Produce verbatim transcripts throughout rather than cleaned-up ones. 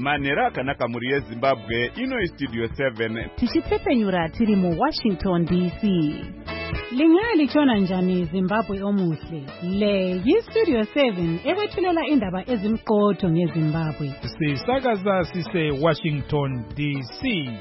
Manera akanaka muri yeZimbabwe ino Studio seven. Tichipfepenyura tiri mu Washington D C. Lingali chona njani Zimbabwe omuhle. Le yi Studio seven ekwethulela indaba ezimqotho ngeZimbabwe. Sisakaza sise Washington D C.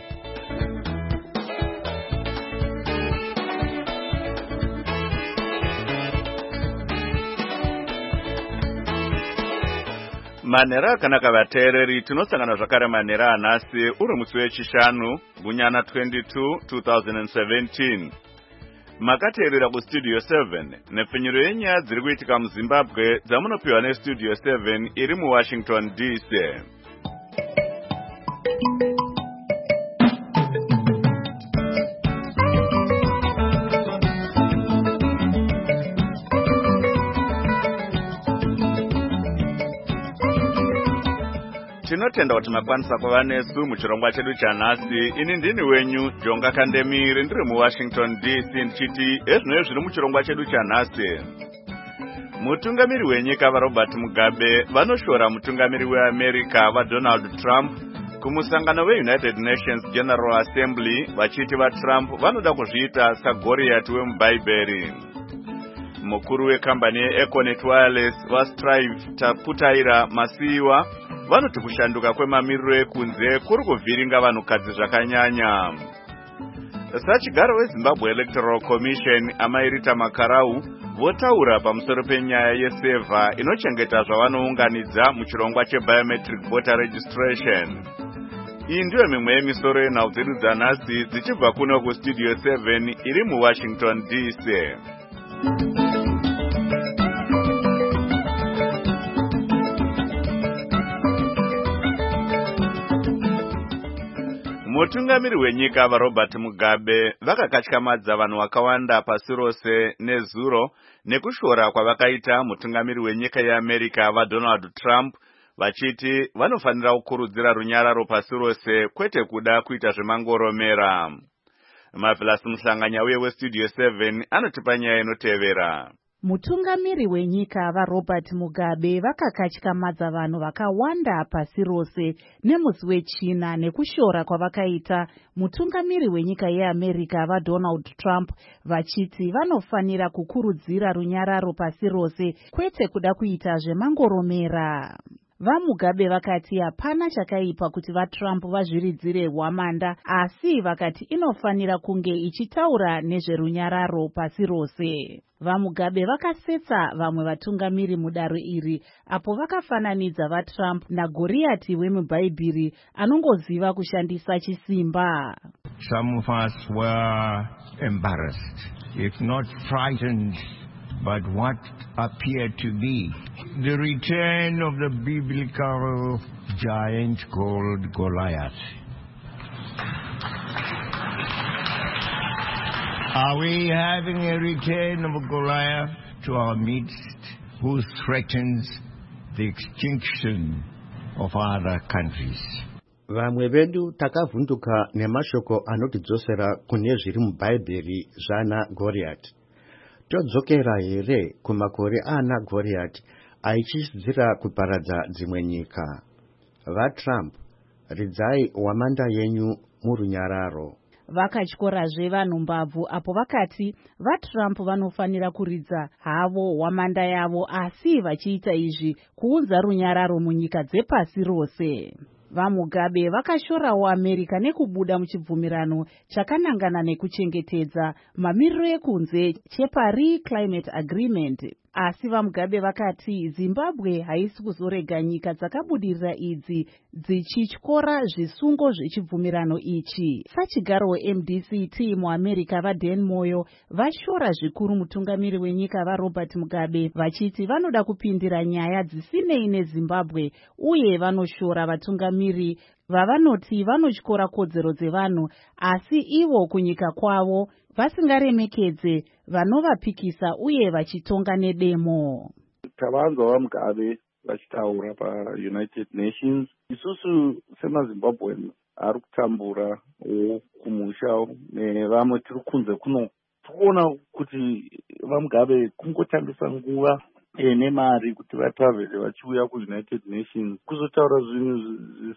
Manera akanaka vateereri tinosangana zvakare manera anhasi uri musi wechishanu gunyana twenty-two twenty seventeen. Makateerera kuStudio seven nepfinyuro yenyaya dziri kuitika muZimbabwe dzamunopiwa neStudio seven iri muWashington D C. Tinotenda kuti makwanisa kuva nesu muchirongwa chedu chanhasi. Ini ndini wenyu Jonga Kandemiri ndiri muWashington D C ndichiti ezvinoi zviri muchirongwa chedu chanhasi. Mutungamiri wenyika vaRobert Mugabe vanoshora mutungamiri weAmerica vaDonald Trump kumusangano weUnited Nations General Assembly vachiti vaTrump vanoda kuzviita saGoriath wemubhaibheri. Mukuru wekambani yeEconet Wireless vaStrive Taputaira Masiyiwa vanoti kushanduka kwemamiriro ekunze kuri kuvhiringa vanhukadzi zvakanyanya. Sachigaro weZimbabwe Electoral Commission amairita Makarau votaura pamusoro penyaya yesevha inochengeta zvavanounganidza muchirongwa chebiometric voter registration. Iyi ndiyo mimwe yemisoro yenhau dzedu dzanhasi dzichibva kuno kuStudio seven iri muWashington D C. Mutungamiri wenyika vaRobert Mugabe vakakatyamadza vanhu vakawanda pasi rose nezuro nekushora kwavakaita mutungamiri wenyika yeAmerica vaDonald Trump vachiti vanofanira kukurudzira runyararo pasi rose kwete kuda kuita zvemangoromera. Mavelas Muhlanganya uye weStudio seven anotipa nyaya inotevera. Mutungamiri wenyika vaRobert Mugabe vakakatyamadza vanhu vakawanda pasi rose nemusi wechina nekushora kwavakaita mutungamiri wenyika yeAmerica vaDonald Trump vachiti vanofanira kukurudzira runyararo pasi rose kwete kuda kuita zvemangoromera. VaMugabe vakati hapana chakaipa kuti vaTrump vazviridzire hwamanda, asi vakati inofanira kunge ichitaura nezverunyararo pasi rose. VaMugabe vakasetsa vamwe vatungamiri mudare iri apo vakafananidza vaTrump naGoriath wemubhaibheri anongoziva kushandisa chisimba. Some of us were embarrassed, if not frightened, but what appeared to be the return of the biblical giant called Goliath. Are we having a return of Goliath to our midst who threatens the extinction of other countries? Vamwe vedu takavhunduka nemashoko anotidzosera kune zviri mubhaibheri zvana Goliath. Todzokera here kumakore ana Goliath aichidzira kuparadza dzimwe nyika. VaTrump, ridzai hwamanda yenyu murunyararo. Vakatyorazve vanhu mbabvu apo vakati vaTrump vanofanira kuridza havo hwamanda yavo, asi vachiita izvi kuunza runyararo munyika dzepasi rose. VaMugabe vakashorawo America nekubuda muchibvumirano chakanangana nekuchengetedza mamiriro ekunze cheParis Climate Agreement. Asi VaMugabe vakati Zimbabwe haisi kuzorega nyika dzakabudirira idzi dzichityora zvisungo zvechibvumirano ichi. Sachigaro weM D C T muAmerica vaDan Moyo vashora zvikuru mutungamiri wenyika vaRobert Mugabe vachiti vanoda kupindira nyaya dzisinei neZimbabwe uye vanoshora vatungamiri vavanoti vanotyora kodzero dzevanhu asi ivo kunyika kwavo vasingaremekedze vanovapikisa uye vachitonga nedemo. Tavanzwa vaMugabe vachitaura paUnited Nations. Isusu semaZimbabwean ari kutambura kumusha nevamwe tiri kunze kuno, tikuona kuti vaMugabe kungotambisa nguva nemari kuti vatravele vachiuya kuUnited Nations kuzotaura zvinhu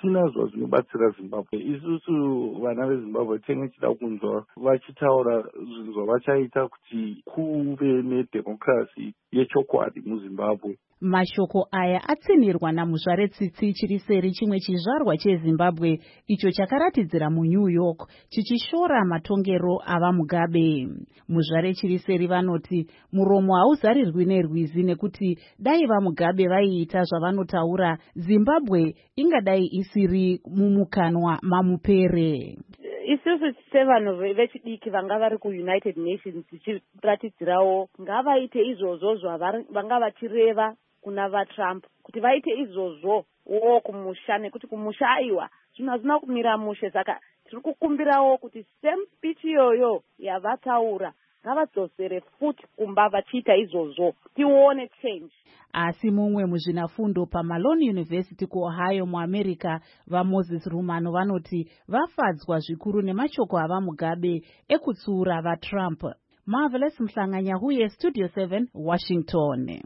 hazvisina zvazvinobatsira Zimbabwe. Isusu vana veZimbabwe tenge chida kunzwa vachitaura zvinhu zvavachaita kuti kuve nedhemokirasi yechokwadi muZimbabwe. Mashoko aya atsinirwa naMuzvare Tsitsi chiri seri chimwe chizvarwa cheZimbabwe icho chakaratidzira muNew York chichishora matongero ava Mugabe. Muzvare chiri seri vanoti muromo hauzarirwi nerwizi nekuti dai vaMugabe vaiita zvavanotaura Zimbabwe ingadai isiri mumukanwa mamupere. Isusu sevanhu vechidiki vanga vari kuUnited Nations tichiratidzirawo ngavaite izvozvo zvavanga vachireva kuna vaTrump kuti vaite izvozvo wo kumusha nekuti kumusha aiwa zvinhu hazvina kumira mushe. Saka tiri kukumbirawo kuti same speech iyoyo yavataura ngavadzosere futi kumba vachiita izvozvo tione change. Asi mumwe muzvinafundo paMalone University kuOhio muAmerica vaMoses Rumano vanoti vafadzwa zvikuru nemashoko ava Mugabe ekutsiura vaTrump. Marvelous Mhlanganyahuye, Studio seven, Washington.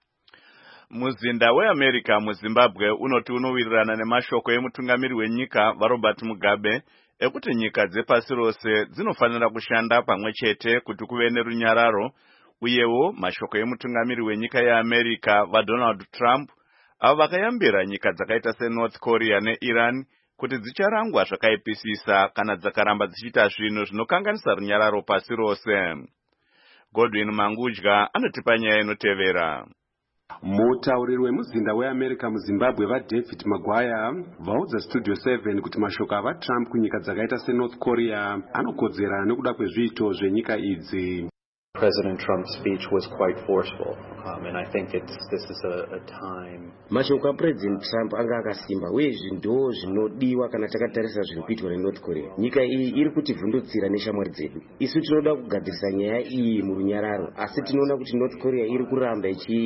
Muzinda weAmerica muZimbabwe unoti unowirirana nemashoko emutungamiri wenyika vaRobert Mugabe ekuti nyika dzepasi rose dzinofanira kushanda pamwe chete kuti kuve nerunyararo, uyewo mashoko emutungamiri wenyika yeAmerica vaDonald Trump avo vakayambira nyika dzakaita seNorth Korea neIran kuti dzicharangwa zvakaipisisa kana dzakaramba dzichiita zvinhu zvinokanganisa runyararo pasi rose. Godwin Mangudya anotipa nyaya inotevera. Mutauriri wemuzinda weAmerica muZimbabwe vaDavid Maguire vaudza Studio seven kuti mashoko ava Trump kunyika dzakaita seNorth Korea anokodzera nekuda kwezviito zvenyika idzi. President Trump's speech was quite forceful, um, and I think it's this is a, a time. Mashoko aPresident Trump anga akasimba uye ndo zvinodiwa kana takatarisa zviri kuitwa neNorth Korea. Nyika iyi iri kutivhundutsira neshamwari dzedu. Isu tinoda kugadzirisa nyaya iyi murunyararo, asi tinoona kuti North Korea iri kuramba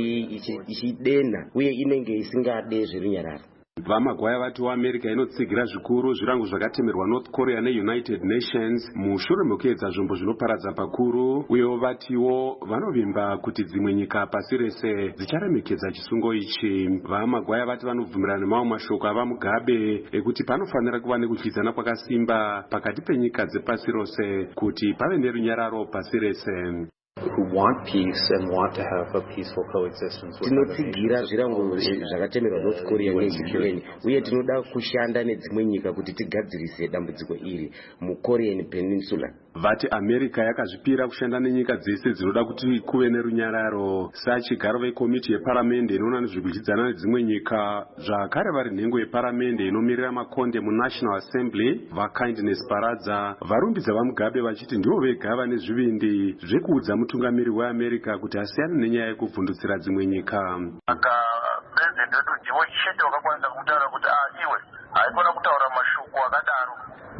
ichidena uye inenge isingade zverunyararo. VaMaguire vati vaAmerica inotsigira zvikuru zvirango zvakatemerwa North Korea neUnited Nations mushure mekuedza zvombo zvinoparadza pakuru, uyewo vatiwo vanovimba kuti dzimwe nyika pasi rese dzicharemekedza chisungo ichi. VaMaguire vati vanovhumirana nemamwe mashoko ava Mugabe ekuti panofanira kuva nekudyidzana kwakasimba pakati penyika dzepasi rose kuti pave nerunyararo pasi rese. Who want peace and want to have a peaceful coexistence with other tinotsigira zvirango zvakatemerwa North Korea neUkraine uye tinoda kushanda nedzimwe nyika kuti tigadzirise dambudziko iri muKorean Peninsula. Vati America yakazvipira kushanda nenyika dzese dzinoda kuti kuve nerunyararo. Sachigaro vekomiti yeparamende inoona nezvekudyidzana nedzimwe nyika zvakare vari nhengo yeparamende inomirira makonde muNational Assembly vaKindness Paradza varumbidza vaMugabe vachiti ndivo vega vane zvivindi zvekuudza mutungamiri weAmerica kuti asiyane nenyaya yekuvhundutsira dzimwe nyika. Saka president wedu ndiwo chete wakakwanisa kutaura kuti ah iwe haifana kutaura mashoko akadaro.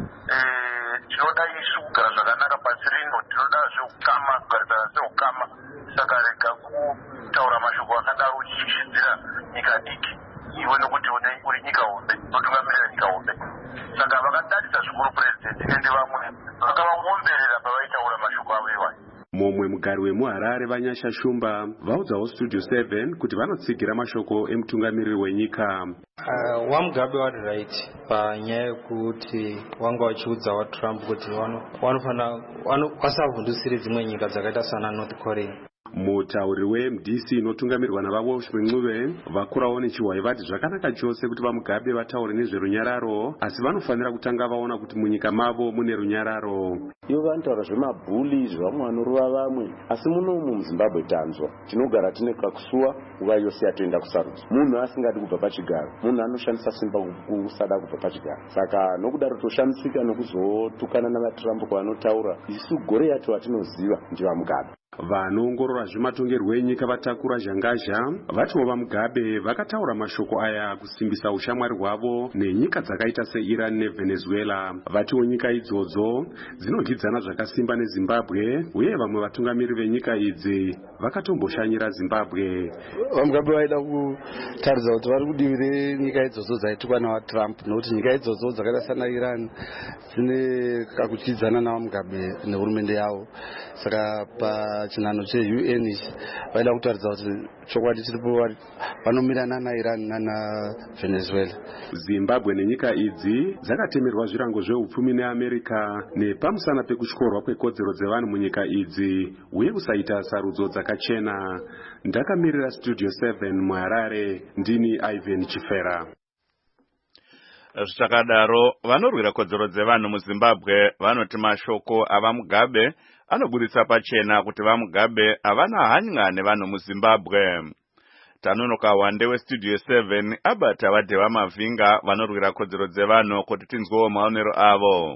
Eh tinoda isu kugara zvakanaka pasi rino, tinoda zveukama kugarisana seukama. Saka rega kutaura mashoko akadaro uchishidzira nyika diki iwe nokuti uri nyika hombe, unotungamirira nyika hombe. Saka vakatarisa zvikuru president ende vamwe vakavangomberera pavaitaura mashoko avo iwayo. Momwe mugari wemuHarare Vanyasha Shumba vaudzawo Studio seven kuti vanotsigira mashoko emutungamiri wenyika. Uh, waMugabe wari right panyaya yekuti wanga vachiudza waTrump kuti vanofana vasavhundusire dzimwe nyika dzakaita sana North Korea. Mutauriri weM D C inotungamirwa navaWalsh Mncube vakurawo nechiwai vati zvakanaka chose kuti vaMugabe vataure nezverunyararo, asi vanofanira kutanga vaona kuti munyika mavo mune runyararo. Ivo vanotaura zvemabhuli zvevamwe vanorova vamwe, asi munomu muZimbabwe tanzwa tinogara tine kakusuwa nguva yose yatoenda kusarudzo. Munhu asingadi kubva pachigaro, munhu anoshandisa simba kusada kubva pachigaro. Saka nokudaro toshamisika nokuzotukana navaTrump kwavanotaura, isu gore yacho vatinoziva ndivaMugabe. Vanoongorora zvematongerwo enyika vatakura zhangazha vatiwo vaMugabe vakataura mashoko aya kusimbisa ushamwari hwavo nenyika dzakaita seIran neVenezuela. Vatiwo nyika idzodzo dzinodyidzana zvakasimba neZimbabwe uye vamwe vatungamiri venyika idzi vakatomboshanyira Zimbabwe. VaMugabe vaida kutaridza kuti vari kudivi renyika idzodzo dzaitukwa navaTrump nokuti nyika idzodzo dzakaita sana Iran dzine kakudyidzana navaMugabe nehurumende yavo. Saka pa pachinhano che-U N ichi vaida kutaridza kuti chokwadi chiripo vanomirana naIran nanaVenezuela. Zimbabwe nenyika idzi dzakatemerwa zvirango zveupfumi neAmerica nepamusana pekutyorwa kwekodzero dzevanhu munyika idzi uye kusaita sarudzo dzakachena. Ndakamirira Studio seven muHarare, ndini Ivan Chifera. Zvichakadaro vanorwira kodzero dzevanhu muZimbabwe vanoti mashoko avaMugabe anoburitsa pachena kuti vaMugabe havana hanya nevanhu muZimbabwe. Tanonoka Wande weStudio seven abata vadheva mavhinga vanorwira kodzero dzevanhu kuti tinzwewo maonero avo.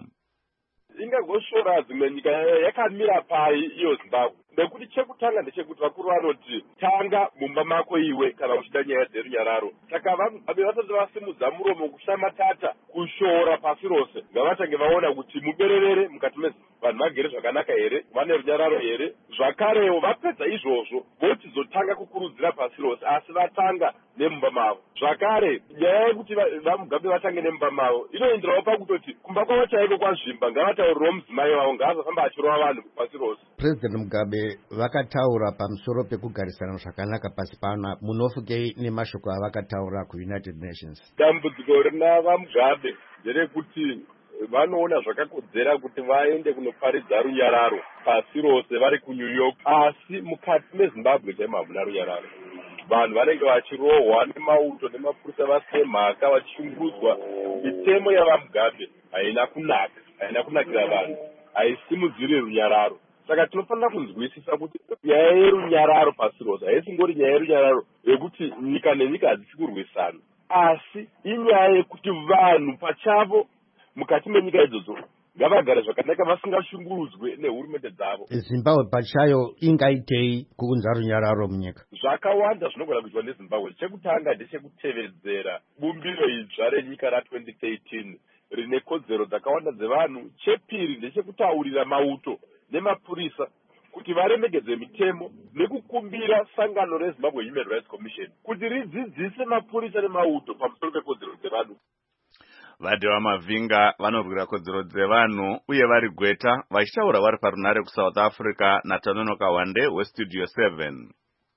Ingangosvora dzimwe nyika yakamira pai iyo Zimbabwe nekuti chekutanga ndechekuti vakuru vanoti tanga mumba mako iwe kana uchida nyaya dzerunyararo. Saka vaMugabe vasati vasimudza muromo kushamatata kushora pasi rose ngavatange vaona kuti mubererere mukati mezi vanhu vagere zvakanaka here, vane runyararo here. Zvakarewo vapedza izvozvo vochizotanga kukurudzira pasi rose asi vatanga nemumba mavo. Zvakare nyaya yekuti vaMugabe vatange nemumba mavo inoenderawo pakutoti kumba kwavo chaiko kwazvimba ngavataurirewo mudzimai wavo ngaazofamba achirova vanhu pasi rose. President Mugabe vakataura pamusoro pekugarisana zvakanaka pasi pano, munofukei nemashoko avakataura kuUnited Nations? Dambudziko rina vaMugabe nderekuti vanoona zvakakodzera kuti vaende kunoparidza runyararo pasi rose vari kuNew York, asi mukati meZimbabwe chaimo hamuna runyararo. Vanhu vanenge vachirohwa nemauto nemapurisa vasemhaka vachishungurudzwa. Mitemo yavaMugabe haina kunaka, haina kunakira vanhu, haisimudziri runyararo. Saka tinofanira kunzwisisa kuti nyaya yerunyararo pasi rose haisingori nyaya yerunyararo yekuti nyika nenyika hadzisi kurwisana, asi inyaya yekuti vanhu pachavo mukati menyika idzodzo ngavagare zvakanaka vasingashungurudzwe nehurumende dzavo. Zimbabwe pachayo ingaitei kuunza runyararo munyika? Zvakawanda zvinogona kuitwa neZimbabwe. Chekutanga ndechekutevedzera bumbiro idzva renyika ratwenty thirteen rine kodzero dzakawanda dzevanhu. Chepiri ndechekutaurira mauto nemapurisa kuti varemegedze mitemo nekukumbira sangano reZimbabwe Human Rights Commission kuti ridzidzise mapurisa nemauto pamusoro pekodzero dzevanhu. Vadheva mavhinga vanorwira kodzero dzevanhu uye vari gweta vachitaura vari parunare kuSouth Africa naTanonoka Wande weStudio seven.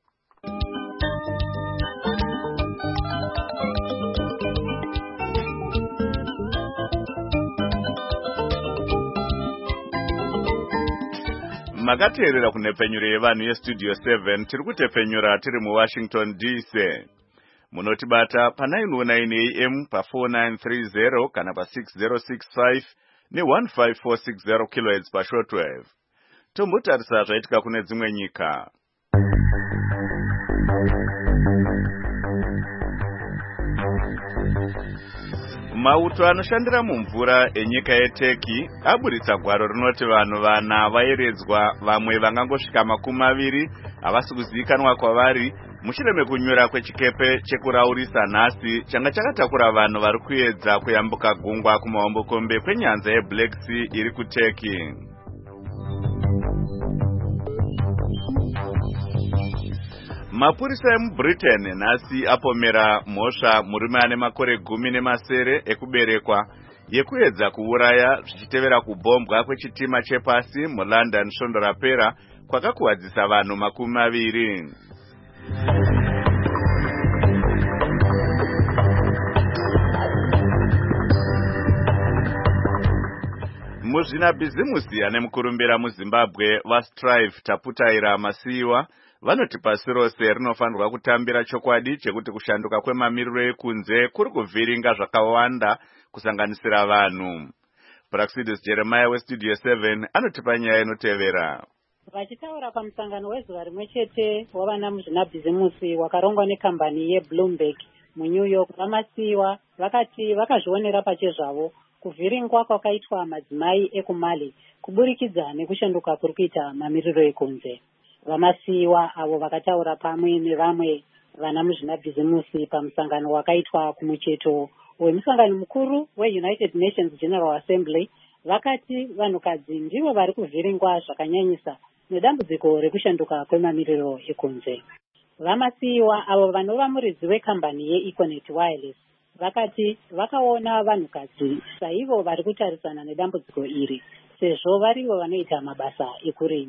Makateerera kunepfenyuro yevanhu yeStudio seven tiri kutepfenyura tiri muWashington D C. Munotibata pa nine oh nine A M pa four nine three zero kana pa six zero six five ne one five four six zero kilohertz pa shortwave. Tombotarisa zvaitika kune dzimwe nyika. Mauto anoshandira mumvura enyika yeTurkey aburitsa gwaro rinoti vanhu vana vaeredzwa, vamwe vangangosvika makumi maviri havasi kuzivikanwa kwavari mushure mekunyura kwechikepe chekuraurisa nhasi changa chakatakura vanhu vari kuedza kuyambuka gungwa kumahombokombe kwenyanza yeBlack Sea iri kuTurkey. Mapurisa emuBritain nhasi apomera mhosva murume ane makore gumi nemasere ekuberekwa yekuedza kuuraya zvichitevera kubhombwa kwechitima chepasi muLondon svondo rapera kwakakuwadzisa vanhu makumi maviri. Muzvinabhizimusi ane mukurumbira muZimbabwe vaStrive Taputaira Masiyiwa vanoti pasi rose rinofanirwa kutambira chokwadi chekuti kushanduka kwemamiriro ekunze kuri kuvhiringa zvakawanda kusanganisira vanhu. Praxidis Jeremiah weStudio seven anotipa nyaya inotevera. Vachitaura pamusangano wezuva rimwe chete wavana muzvinabhizimusi wakarongwa nekambani yeBloomberg muNew York, vaMasiyiwa vakati vakazvionera pachezvavo kuvhiringwa kwakaitwa madzimai ekumali kuburikidza nekushanduka kuri kuita mamiriro ekunze. VaMasiyiwa avo vakataura pamwe nevamwe vana muzvinabhizimusi pamusangano wakaitwa kumucheto wemusangano mukuru weUnited Nations General Assembly vakati vanhukadzi ndivo vari kuvhiringwa zvakanyanyisa nedambudziko rekushanduka kwemamiriro ekunze. VaMasiyiwa avo vanova muridzi wekambani yeEconet Wireless vakati vakaona vanhukadzi saivo vari kutarisana nedambudziko iri sezvo varivo vanoita mabasa ekurima.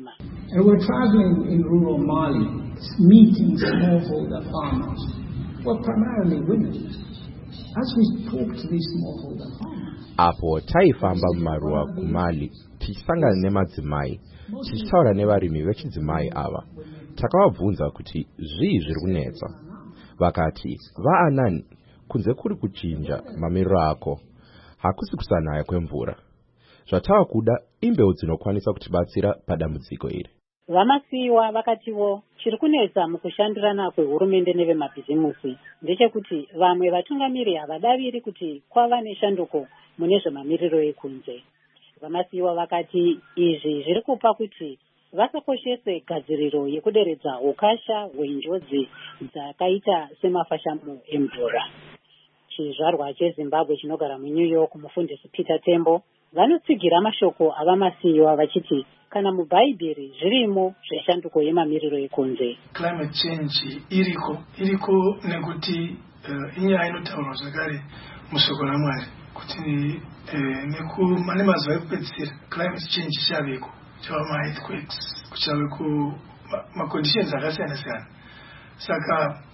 And we're traveling in rural Mali, meeting smallholder farmers, well, primarily women. As we talk to these smallholder farmers, apo taifamba mumaruwa kuMali tichisangana nemadzimai tichitaura nevarimi vechidzimai ava takavabvunza kuti zvii zviri kunetsa. Vakati vaanani kunze kuri kuchinja mamiriro ako hakusi kusanaya kwemvura. Zvatava kuda imbeu dzinokwanisa kutibatsira padambudziko iri. Vamasiyiwa vakatiwo chiri kunetsa mukushandirana kwehurumende nevemabhizimusi ndechekuti vamwe vatungamiri havadaviri kuti kwava neshanduko mune zvemamiriro ekunze. Vamasiyiwa vakati izvi zviri kupa kuti vasakoshese gadziriro yekuderedza ukasha hwenjodzi dzakaita semafashamo emvura. Chizvarwa cheZimbabwe chinogara muNew York, mufundisi Peter Tembo, vanotsigira mashoko avamasiyiwa vachiti kana mubhaibheri zvirimo zveshanduko yemamiriro ekunze. Climate change iriko iriko nekuti uh, inyaya inotaurwa zvakare mushoko raMwari kuti uh, nekumane mazuva ekupedzisira climate change chaveko chava ma-earthquakes kuchave ku ma-conditions akasiyana siyana. Saka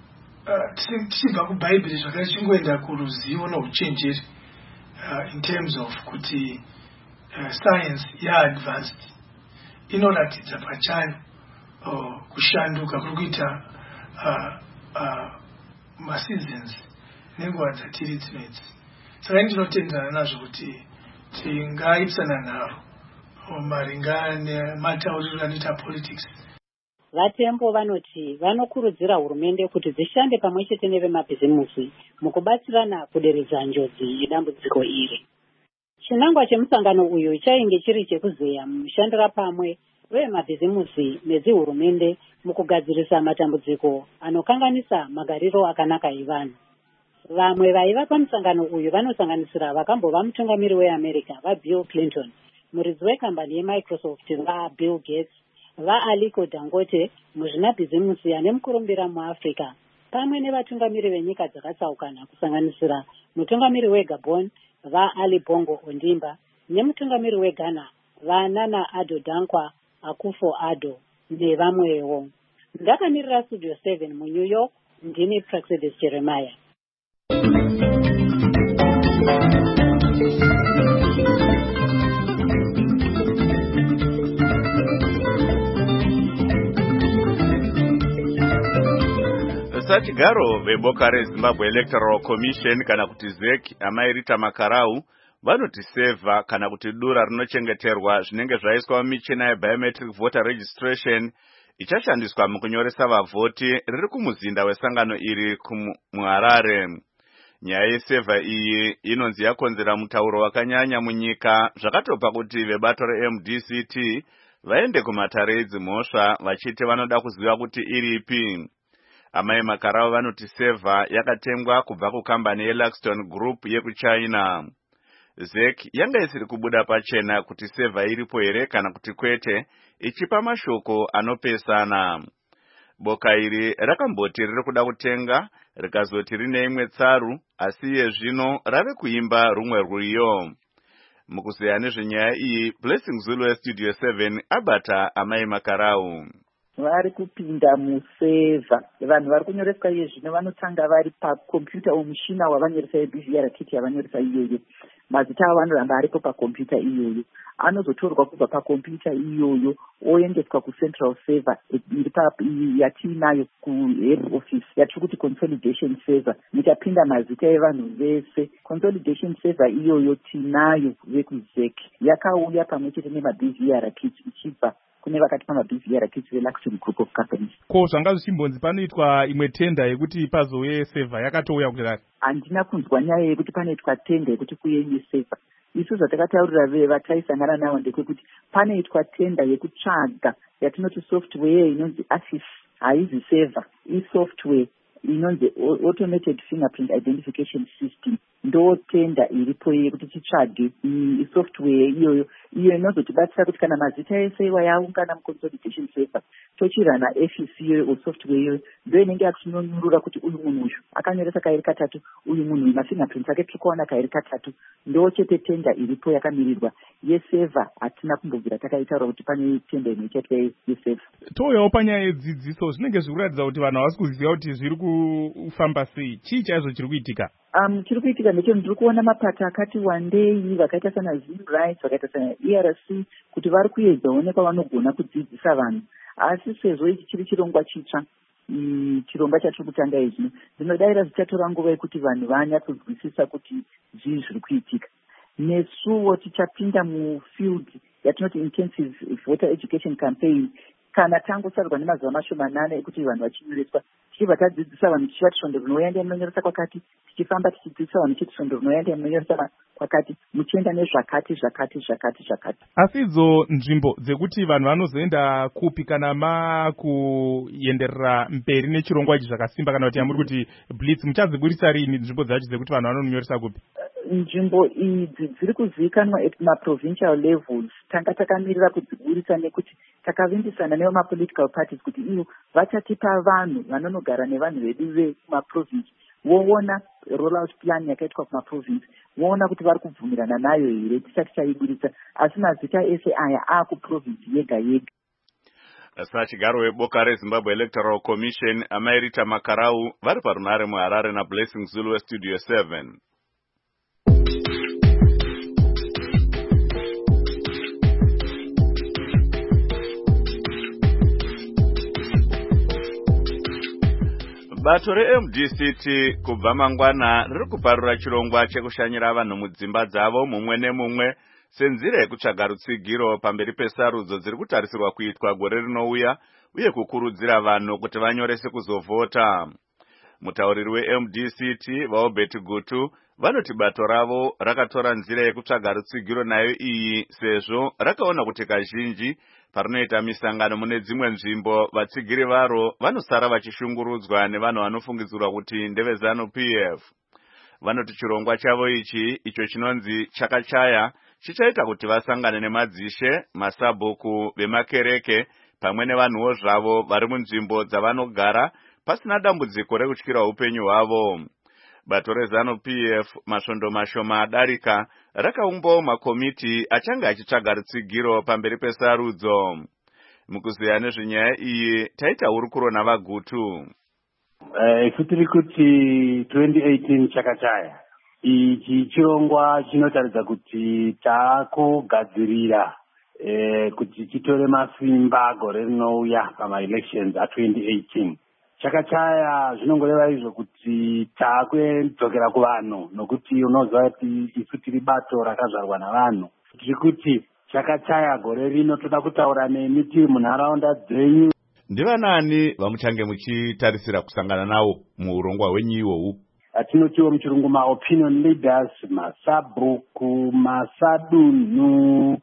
uh, tichibva kubhaibheri zvakare chingoenda kuruzivo nouchenjeri uh, in terms of kuti uh, science ya-advanced inoratidza pachayo uh, kushanduka kuri kuita uh, uh, ma-seasons nenguva dzatiri dzinedzi. Saka ndinotendana nazvo kuti tingaipsana nharo maringa nematauriro anoita politics. Vatembo vanoti vanokurudzira hurumende kuti dzishande pamwe chete nevemabhizimusi mukubatsirana kuderedza njodzi yedambudziko iri. Chinangwa chemusangano uyu chainge chiri chekuzeya mushandira pamwe vemabhizimusi nedzihurumende mukugadzirisa matambudziko anokanganisa magariro akanaka evanhu. Vamwe vaiva pamusangano uyu vanosanganisira vakambova mutungamiri weAmerica vaBill Clinton, muridzi wekambani yeMicrosoft vaBill Gates, vaAliko Dangote, muzvinabhizimusi ane mukurumbira muAfrica, pamwe nevatungamiri venyika dzakatsaukana kusanganisira mutungamiri weGabon vaAli Bongo Ondimba nemutungamiri weGhana vaNana Addo Dankwa Akufo-Addo nevamwewo. Ndakamirira Studio seven muNew York, ndini Praxedis Jeremiah. Sachigaro veboka reZimbabwe Electoral Commission kana kuti Z E C amairita makarau vanoti seva kana kuti dura rinochengeterwa zvinenge zvaiswa mumichina yebiometric voter registration ichashandiswa mukunyoresa vavhoti riri kumuzinda wesangano iri kuMuharare. Nyaya yeseva iyi inonzi yakonzera mutauro wakanyanya munyika, zvakatopa kuti vebato reM D C T vaende kumatare edzimhosva vachiti vanoda kuziva kuti iripi. Amai makarau vanoti seva yakatengwa kubva kukambani yeLaxton Group yekuChina. Z E C yanga isiri kubuda pachena kuti seva iripo here kana kuti kwete, ichipa mashoko anopesana. Boka iri rakamboti riri kuda kutenga rikazoti rine imwe tsaru, asi iye zvino rave kuimba rumwe rwiyo. Mukuzeya nezvenyaya iyi, Blessing Zulu weStudio seven abata amai makarau. Vari kupinda museva. Vanhu vari kunyoreswa iye zvino vanotanga vari pakompyuta omushina wavanyoresa yeBVR kit yavanyoresa iyoyo. Mazita avo anoramba aripo pakompyuta iyoyo. Anozotorwa kubva pakompyuta iyoyo oendeswa kucentral server iri yatiinayo kuhead office yatiri kuti consolidation server. Nikapinda mazita evanhu vese. Consolidation server iyoyo tinayo vekuZ E C yakauya pamwe chete nemaBVR kit ichibva kune vakati pamaBVR kit veLaxton Group of Companies. Ko zvanga zvichimbonzi panoitwa imwe tenda yekuti pazouye server yakatouya kudai? Handina kunzwa nyaya yekuti panoitwa tenda yekuti kuyenye server. Isu zvatakataurira vataisangana navo ndekuti panoitwa tenda yekutsvaga yatinoti software inonzi AFIS, haizi server, isoftware inonzi automated fingerprint identification system ndo tenda iripo yekuti titsvage isoftware iyoyo iyo inozotibatsira kuti kana mazita ese yaungana muconsolidation paper tochirana F E C iyoyo software iyoyo ndo inenge yakutinonyurura kuti uyu munhu uyu akanyoresa kairi katatu, uyu munhu uyu mafingerprints ake tiri kuona kairi katatu. Ndo chete tenda iripo yakamirirwa yeseva. Hatina kumbobvira takaitaura kuti pane tenda inochaitwa yeseva. Touyawo panyaya yedzidziso, zvinenge zviri kuratidza kuti vanhu havasi kuziva kuti zviri kufamba sei. Chii chaizvo chiri kuitika? Um, chiri kuitika ndechekuti ndiri kuona mapato akati wandei vakaita sana Zim Rights, vakaita sana E R C kuti vari kuedzawo nepavanogona kudzidzisa vanhu. Asi sezvo ichi chiri chirongwa chitsva, chirongwa chatiri kutanga izvi, ndinodavira zvichatora nguva yekuti vanhu vanyatsonzwisisa kuti zvii zviri kuitika. Nesuwo tichapinda mufield yatinoti intensive voter education campaign kana tangosarurwa nemazuva mashomanane ekuti vanhu vachinyoreswa, tichibva tadzidzisa vanhu tichivati svondo rinoenda munonyoresa kwakati, tichifamba tichidzidzisa vanhu tichiti svondo rinoenda munonyoresa kwakati, muchienda nezvakati zvakati zvakati zvakati. Asi idzo nzvimbo dzekuti vanhu vanozoenda kupi kana makuenderera mberi nechirongwa ichi zvakasimba, kana kuti yamuri kuti blitz, muchadziburisa rini nzvimbo dzacho dzekuti vanhu vanonyoresa kupi? Nzvimbo idzi dziri kuzivikanwa at maprovincial levels. Tanga takamirira kudziburisa nekuti takavimbisana nevemapolitical parties kuti iyo vachatipa vanhu vanonogara nevanhu vedu vekumaprovince voona rollout plan yakaitwa kumaprovince, voona kuti vari kubvumirana nayo here tisati taiburisa. Asi mazita ese aya akuprovince yega yega. Sachigaro weboka reZimbabwe Electoral Commission Amairita Makarau vari parunare muHarare naBlessing Zulu weStudio seven. Bato re-M D C T kubva mangwana riri kuparura chirongwa chekushanyira vanhu mudzimba dzavo mumwe nemumwe senzira yekutsvaga rutsigiro pamberi pesarudzo dziri kutarisirwa kuitwa gore rinouya uye kukurudzira vanhu kuti vanyorese kuzovhota. Mutauriri we-M D C T vaObert Gutu vanoti bato ravo rakatora nzira yekutsvaga rutsigiro nayo iyi sezvo rakaona kuti kazhinji parinoita misangano mune dzimwe nzvimbo vatsigiri varo vanosara vachishungurudzwa nevanhu vanofungidzirwa kuti ndeve ZANU P F. Vanoti chirongwa chavo ichi icho chinonzi chakachaya chichaita kuti vasangane nemadzishe, masabhuku vemakereke pamwe nevanhuwo zvavo vari munzvimbo dzavanogara pasina dambudziko rekutyira upenyu hwavo. Bato reZANU P F masvondo mashoma adarika rakaumbawo makomiti achanga achitsvaga rutsigiro pamberi pesarudzo. Mukuziya nezvenyaya iyi taita hurukuro navaGutu. Isu tiri kuti twenty eighteen chakachaya. Ichi chirongwa chinotaridza kuti takugadzirira kuti chitore masimba gore rinouya pama-elections a-twenty eighteen. Chakachaya zvinongoreva izvo kuti takwedzokera kuvanhu, nokuti unoziva kuti isu tiri bato rakazvarwa navanhu. Tiri kuti chakachaya gore rino toda kutaura nemi tiri munharaunda dzenyu. Ndivanani vamuchange muchitarisira kusangana nawo muurongwa hwenyu ihwohwu? Atinotiwo muchirungu ma-opinion leaders, masabhuku, masadunhu,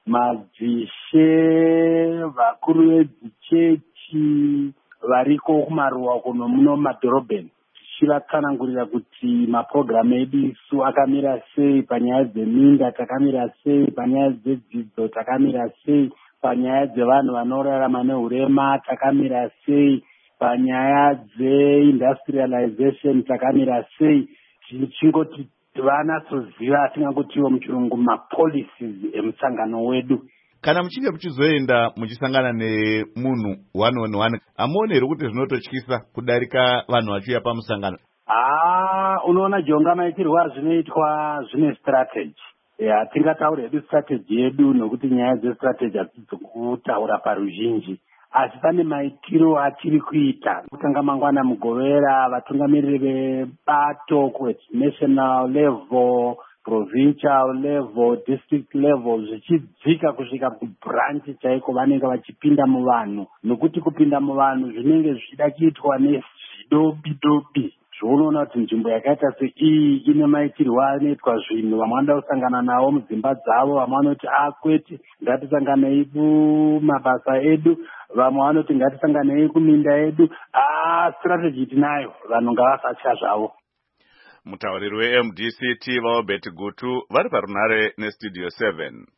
madzishe, vakuru vedzichechi variko kumaruwa kuno muno madhorobheni, tichivatsanangurira kuti mapurogiramu edu isu akamira sei, panyaya dzeminda takamira sei, panyaya dzedzidzo takamira sei, panyaya dzevanhu vanorarama nehurema takamira sei, panyaya dzeindustrialization takamira sei. Tichingoti vanatsoziva atingangotiwo muchirungu mapolicies emusangano wedu. Kana muchinge muchizoenda muchisangana nemunhu one on one, amuone here kuti zvinototyisa kudarika vanhu vachiuya pamusangano? Ah, unoona jonga maitirwa zvinoitwa zvine strategy. Ya, tingataura hedu strategy yedu nokuti nyaya dzestrategy hadzisi kutaura paruzhinji. Asi pane maitiro atiri kuita. Kutanga mangwana mugovera vatungamiriri vebato ku national level, provincial level, district level, zvichidzika kusvika kubranch chaiko vanenge vachipinda muvanhu. Nokuti kupinda muvanhu zvinenge zvichida kuitwa nezvidobi dobi. Zvounoona kuti nzvimbo yakaita sei ine maitirwa anoitwa zvinhu, vamwe vanoda kusangana navo mudzimba dzavo, vamwe vanoti ah kwete ngatisanganei kumabasa edu, vamwe vanoti ngatisanganei kuminda yedu. Ah, strategy tinayo, vanhu ngavasatya zvavo. Mutauriri we-M D C T vaobet Gutu vari parunare nestudio seven.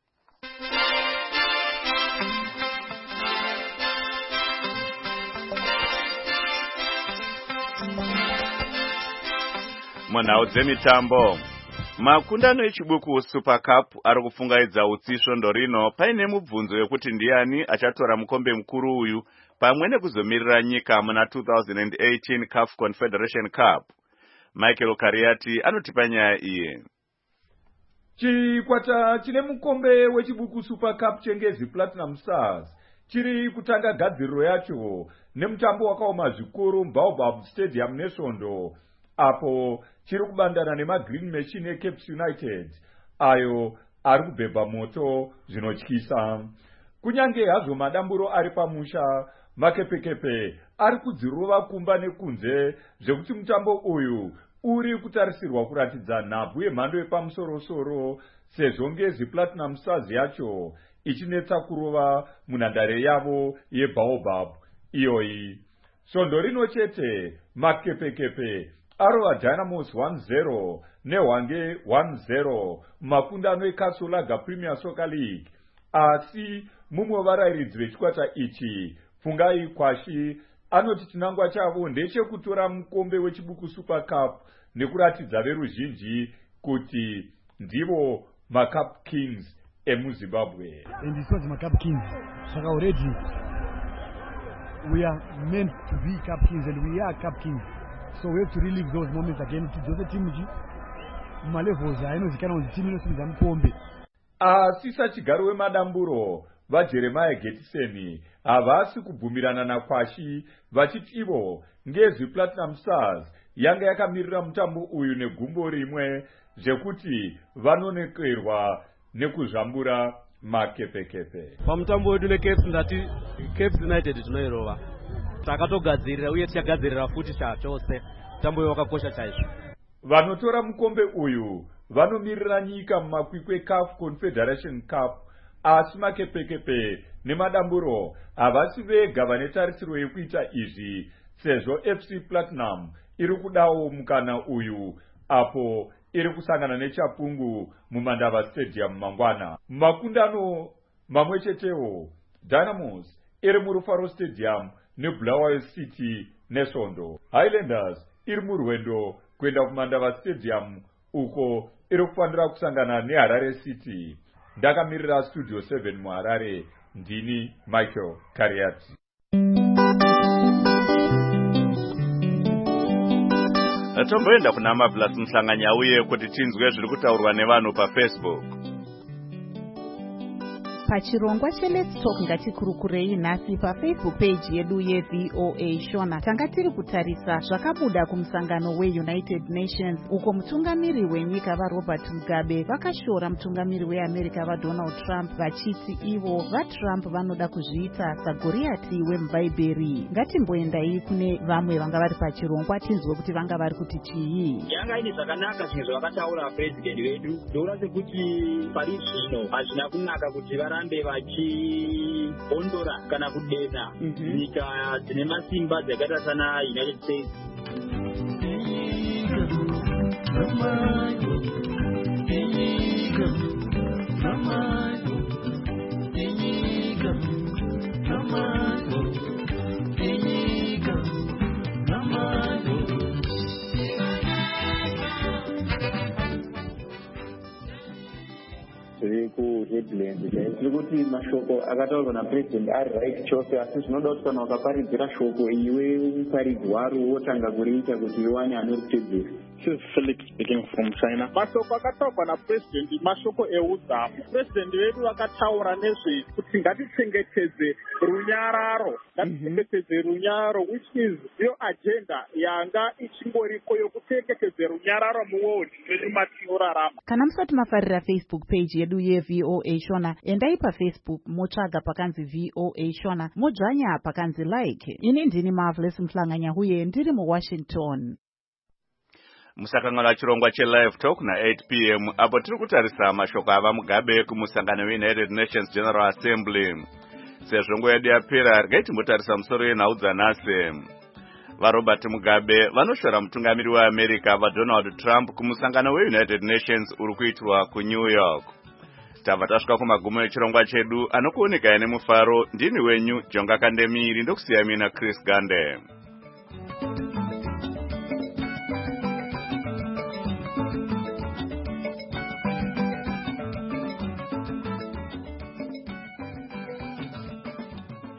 Munhau dzemitambo, makundano echibuku Super Cup ari kufungaidza utsi svondo rino paine mubvunzo wekuti ndiani achatora mukombe mukuru uyu pamwe nekuzomirira nyika muna two thousand eighteen C A F Confederation Cup. Michael Kariati anotipa nyaya iye. Chikwata chine mukombe wechibuku Super Cup chengezi Platinum Stars chiri kutanga gadziriro yacho nemutambo wakaoma zvikuru muBaobab Stadium neSvondo, apo chiri kubandana nemagreen machine eCapes United ayo ari kubhebha moto zvinotyisa. Kunyange hazvo madamburo ari pamusha, makepekepe ari kudzirova kumba nekunze zvekuti mutambo uyu uri kutarisirwa kuratidza nhabvu yemhando yepamusoro-soro sezvo ngezi Platinum Stars yacho ichinetsa kurova munhandare yavo yeBaobab iyoyi. Svondo rino chete makepekepe arova Dynamos one zero neHwange one zero mumakundano eKasolanga Premier Soccer League, asi mumwe wevarairidzi vechikwata ichi Fungai Kwashi anoti chinangwa chavo ndechekutora mukombe wechibuku Super Cup nekuratidza veruzhinji kuti ndivo maCup Kings emuZimbabwe. And this was maCup Kings. Saka already we are meant to be Cup Kings and we are Cup Kings. So we have to relive those moments again. Tidzoke timu ji malevels ainozikana kuti timu inosimudza mukombe. Asisa chigaro wemadamburo vaJeremiah Getiseni havasi kubvumirana naKwashi vachiti ivo ngezi Platinum Stars yanga yakamirira mutambo uyu negumbo rimwe zvekuti vanonekerwa nekuzvambura makepekepe. Pamutambo wedu neCapes ndati Capes United tinoirova. Takatogadzirira uye tichagadzirira futi chose. Mutambo wakakosha chaizvo. Vanotora mukombe uyu vanomirira nyika mumakwikwi eC A F Confederation Cup, asi makepekepe nemadamburo havasi vega vanetarisiro yekuita izvi sezvo F C Platinum iri kudawo mukana uyu apo iri kusangana neChapungu muMandava Stadium mangwana. Makundano mamwe chetewo Dynamos iri muRufaro Stadium neBulawayo City neSvondo. Highlanders iri murwendo kuenda kuMandava Stadium uko iri kufanira kusangana neHarare City. Ndakamirira Studio seven muHarare, ndini Michael Kariati. Tomboenda kuna Marvelous Mhlanganya uye kuti tinzwe zviri kutaurwa nevanhu paFacebook. Pachirongwa cheLet's Talk ngatikurukurei nhasi paFacebook page yedu yeV O A Shona. Tanga tiri kutarisa zvakabuda kumusangano weUnited Nations uko mutungamiri wenyika vaRobert Mugabe vakashora mutungamiri weAmerica vaDonald Trump vachiti ivo vaTrump vanoda kuzviita saGoriati wemuBhaibheri. Ngatimboendai kune vamwe vanga vari pachirongwa tinzwe kuti vanga vari kuti chii. Yanga ine zvakanaka zvinhu zvavakataura president vedu. Ndoura sekuti pari zvino hazvina kunaka kuti vara Varambe vachibondora kana kudena nyika dzine masimba dzakaita sana United States. Zvirikuti mashoko akataurwa napresident ari right chose, asi zvinoda kuti kana wakaparidzira shoko iwe muparidzi waro wotanga kuriita kuti iwane anorutedzera. This is Felix speaking from China. Mashoko akataurwa napresident mashoko eudzamu. President vedu vakataura nezve kuti ngatichengetedze runyararo, ngatichengetedze runyararo, which is iyo agenda yanga ichingoriko yokuchengetedze runyararo muworld medu matinorarama. Kana musati mafarira Facebook page yedu yeV O A Shona, endai paFacebook motsvaga pakanzi V O A Shona, modzvanya pakanzi like. Ini ndini Marvelous Mhlanganya uye ndiri muWashington. Musakanganwa chirongwa cheLive Talk na eight p m apo tiri kutarisa mashoko ava Mugabe kumusangano weUnited Nations General Assembly. Sezvo nguva yedu yapera regai timbotarisa musoro yenhau dzanhasi. vaRobert Mugabe vanoshora mutungamiri weAmerica vaDonald Trump kumusangano weUnited Nations uri kuitirwa kuNew York. Tabva tasvika kumagumo echirongwa chedu anokuonekai nemufaro. Ndini wenyu Jonga Kandemiri ndokusiya mina Chris Gande.